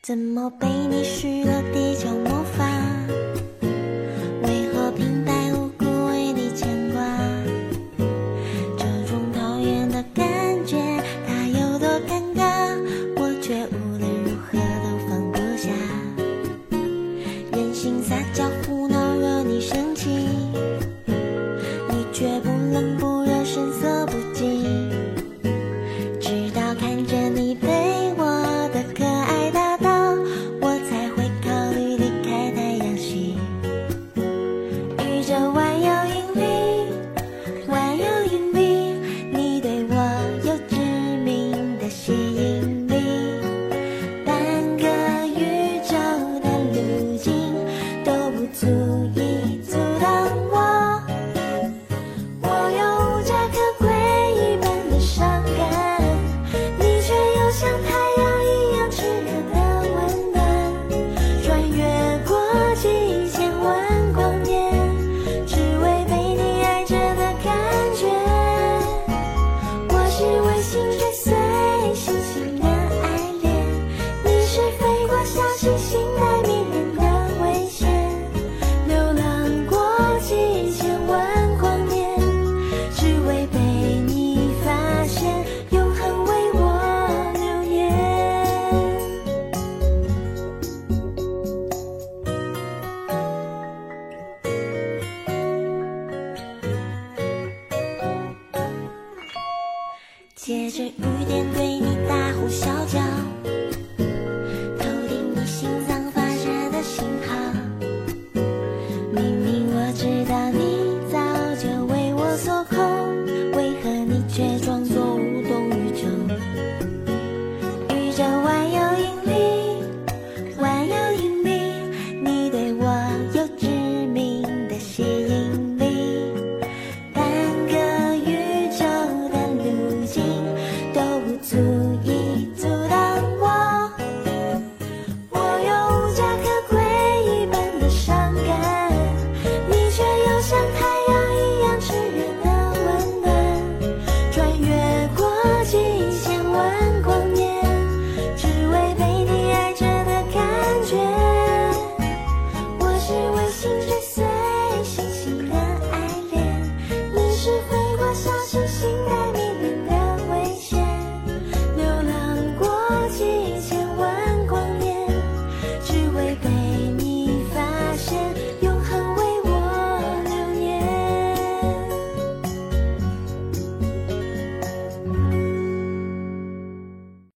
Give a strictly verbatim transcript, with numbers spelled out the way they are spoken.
怎么被你施了地球魔法？为何平白无故为你牵挂？这种讨厌的感觉，它有多尴尬，我却无论如何都放不下。任性撒娇胡闹惹你生气，你却不冷不热神色不惊，直到看着你被我的可爱打倒，我才会考虑离开太阳系。宇宙万有引力，万有引力，你对我有致命的吸引力，半个宇宙的路径都不足以阻挡我。我有着可贵一般的伤感，你却又像太阳一样炽热的温暖，穿越过几千万光年，只为被你爱着的感觉。我是卫星追随星星的爱恋，你是飞过小行星带迷人的危险，流浪过几千万光年，只为被你发现，永恒为我留言。借着雨点对你大呼小叫，